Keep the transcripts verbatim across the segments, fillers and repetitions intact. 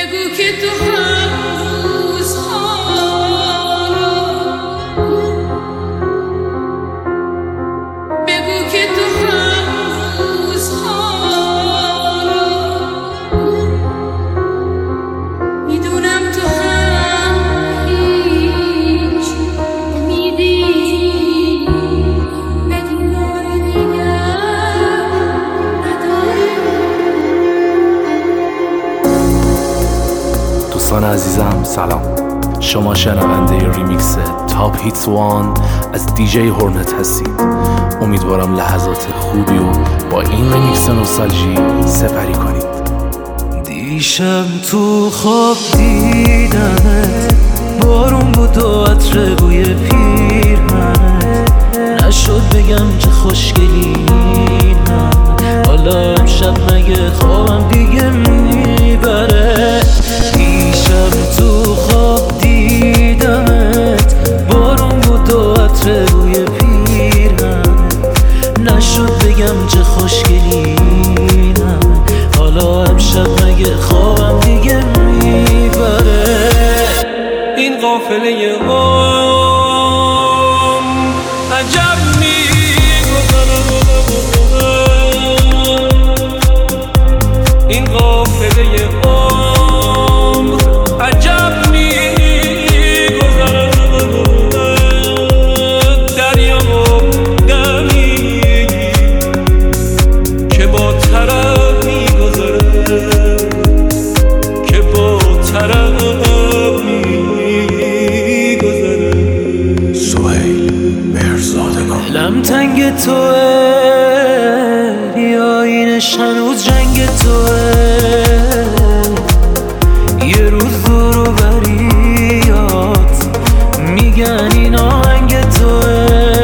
بگو که تو هم روزها را، بگو که تو هم روزها را، میدونم تو هم هیچ امیدی به دیدار دیگر نداری. دوستان عزیزم سلام، شما شنونده ریمیکس تاپ هیتس وان از دیجی هورنت هستید. امیدوارم لحظات خوبی و با این ریمیکس نوستالژی سپری کنید. دیشب تو خواب دیدمت، بارون بود و عطر بوی پیرهنت، نشد بگم که خوشگلی نه، حالا امشب مگه خوابم دیگه میبره. دیشب تو خواب دیدمت، بارون بود و عطر بوی پیرهنت، نشد بگم چه خوشگلی نه، حالا امشب مگه خوابم دیگه میبره. این قافله عمر عجب میگذره، این قافله عمر عجب میگذره، دریا و دمی که با طرف میگذره، که با طرف میگذره. سهیل مهرزادگان. دلم تنگ توه یا اینش هنوز جنگ توه، یه روز دور و بریات میگن این آهنگ توه،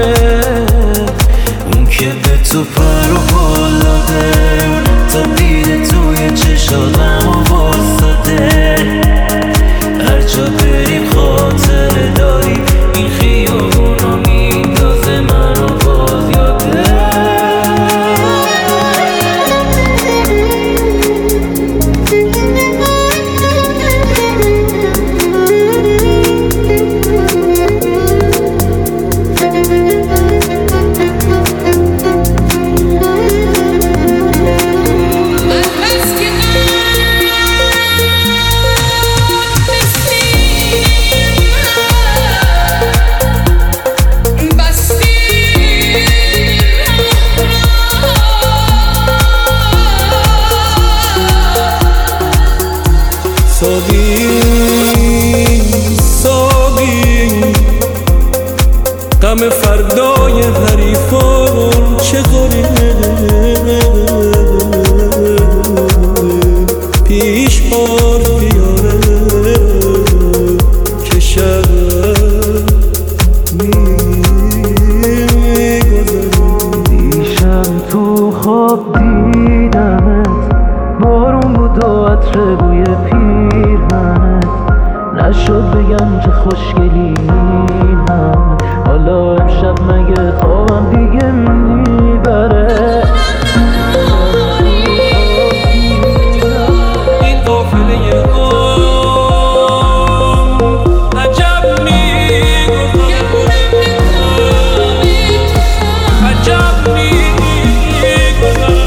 اون که به تو پر و پال داده، تا دیده توی چشاتم و واسطه، هر جا بریم خاطره داری، این خیابونا میندازه منو باز یاده. ساقی ساقی غم فردای حریفان چه غریبه، پیش بار بیاره که شب میگذره. دیشب تو خواب دیدمت، بارون بود و عطر بوی پیرهنت، نشد بگم چه خوشگلی نه، حالا امشب مگه خوابم دیگه میبره. این قافله عمر عجب میگذره، عجب میگذره.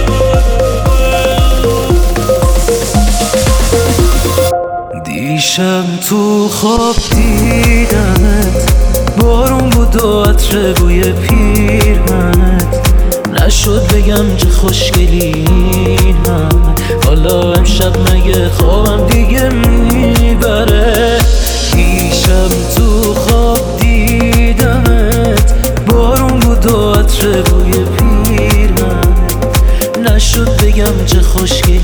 دیشب تو خواب دیدمت، بارون بود و عطر بوی پیرهنت، نشد بگم چه خوشگلی نه، حالا امشب مگه خوابم دیگه میبره. دیشب تو خواب دیدمت، بارون بود و عطر بوی پیرهنت، نشد بگم چه خوشگلی